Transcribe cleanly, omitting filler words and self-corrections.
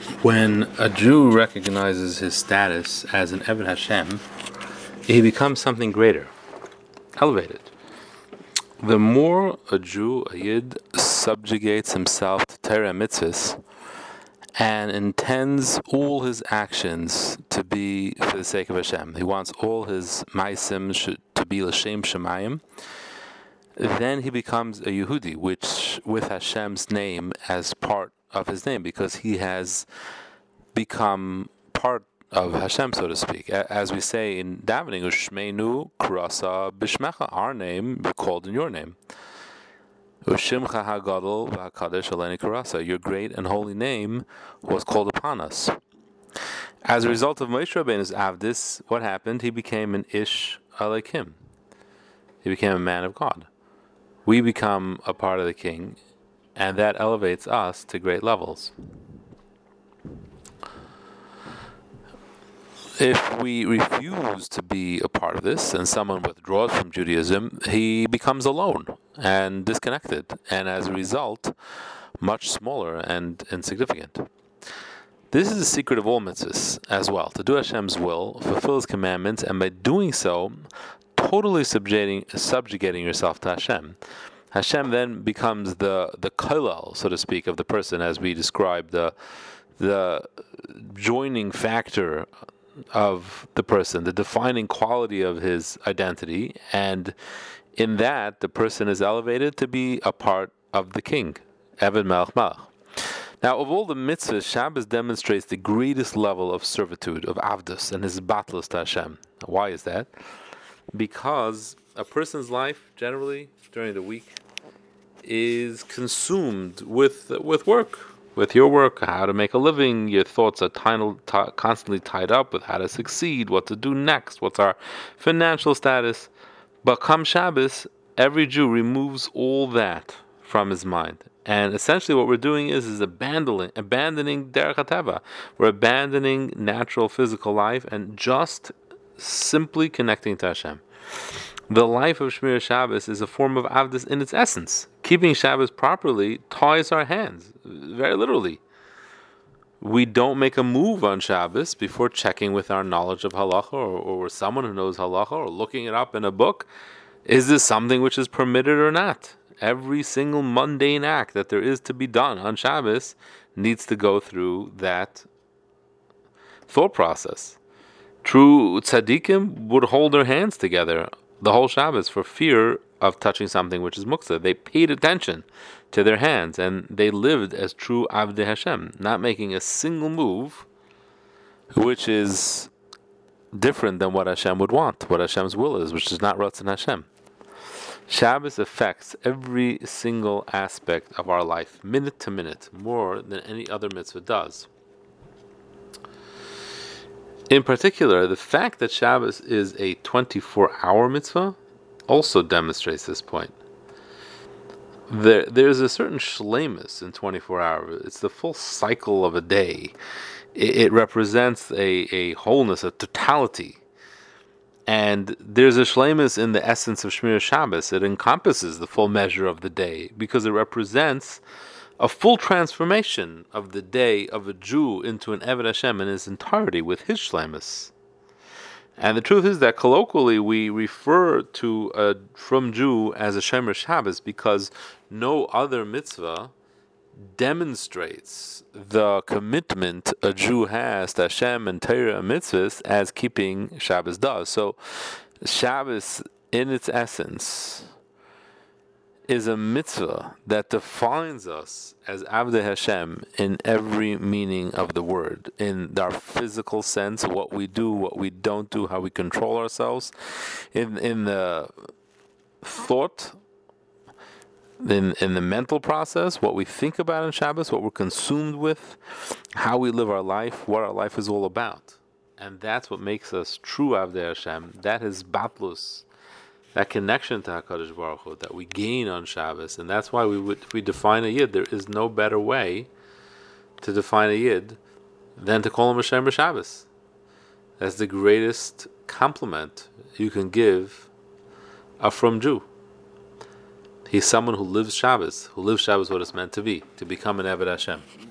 When a Jew recognizes his status as an Eved Hashem, he becomes something greater, elevated. The more a Jew, a Yid, subjugates himself to Torah mitzvahs and intends all his actions to be for the sake of Hashem, he wants all his ma'asim to be l'shem shemayim, then he becomes a Yehudi, which with Hashem's name as part of his name, because he has become part of Hashem, so to speak. As we say in davening, Ushmeinu Krasa Bishmecha, our name called in your name. Ushimcha Hagadol V'Hakadosh Aleni Krasa, your great and holy name was called upon us. As a result of Moshe Rabbeinu's Avdis, what happened? He became an Ish Alekim. He became a man of God. We become a part of the king, and that elevates us to great levels. If we refuse to be a part of this, and someone withdraws from Judaism, he becomes alone and disconnected, and as a result, much smaller and insignificant. This is the secret of all mitzvahs as well, to do Hashem's will, fulfill His commandments, and by doing so, totally subjugating yourself to Hashem. Hashem then becomes the kolel, so to speak, of the person, as we described, the joining factor of the person, the defining quality of his identity, and in that, the person is elevated to be a part of the king, Eved Melech Melech. Now, of all the mitzvahs, Shabbos demonstrates the greatest level of servitude, of avdus, and his battles to Hashem. Why is that? Because a person's life, generally, during the week, is consumed with work, with your work, how to make a living. Your thoughts are constantly tied up with how to succeed, what to do next, what's our financial status. But come Shabbos, every Jew removes all that from his mind. And essentially what we're doing is abandoning derech hateva. We're abandoning natural physical life and just simply connecting to Hashem. The life of Shmir Shabbos is a form of avdus in its essence. Keeping Shabbos properly ties our hands, very literally. We don't make a move on Shabbos before checking with our knowledge of halacha or someone who knows halacha or looking it up in a book. Is this something which is permitted or not? Every single mundane act that there is to be done on Shabbos needs to go through that thought process. True tzaddikim would hold their hands together the whole Shabbos for fear of touching something which is muktzah. They paid attention to their hands and they lived as true Avdei Hashem, not making a single move which is different than what Hashem would want, what Hashem's will is, which is not Ratzon Hashem. Shabbos affects every single aspect of our life, minute to minute, more than any other mitzvah does. In particular, the fact that Shabbos is a 24-hour mitzvah also demonstrates this point. There's a certain shleimus in 24 hours. It's the full cycle of a day. It represents a wholeness, a totality. And there's a shleimus in the essence of Shmir Shabbos. It encompasses the full measure of the day because it represents a full transformation of the day of a Jew into an Eved Hashem in his entirety with his shleimus. And the truth is that colloquially we refer to a from Jew as a Shomer Shabbos because no other mitzvah demonstrates the commitment a Jew has to Hashem and Torah and mitzvahs as keeping Shabbos does. So Shabbos in its essence is a mitzvah that defines us as Avdei Hashem in every meaning of the word, in our physical sense, what we do, what we don't do, how we control ourselves, in the thought, in the mental process, what we think about on Shabbos, what we're consumed with, how we live our life, what our life is all about. And that's what makes us true Avdei Hashem. That is batlus, that connection to HaKadosh Baruch Hu that we gain on Shabbos. And that's why we define a Yid. There is no better way to define a Yid than to call him a Shomer Shabbos. That's the greatest compliment you can give a from Jew. He's someone who lives Shabbos what it's meant to be, to become an Eved Hashem.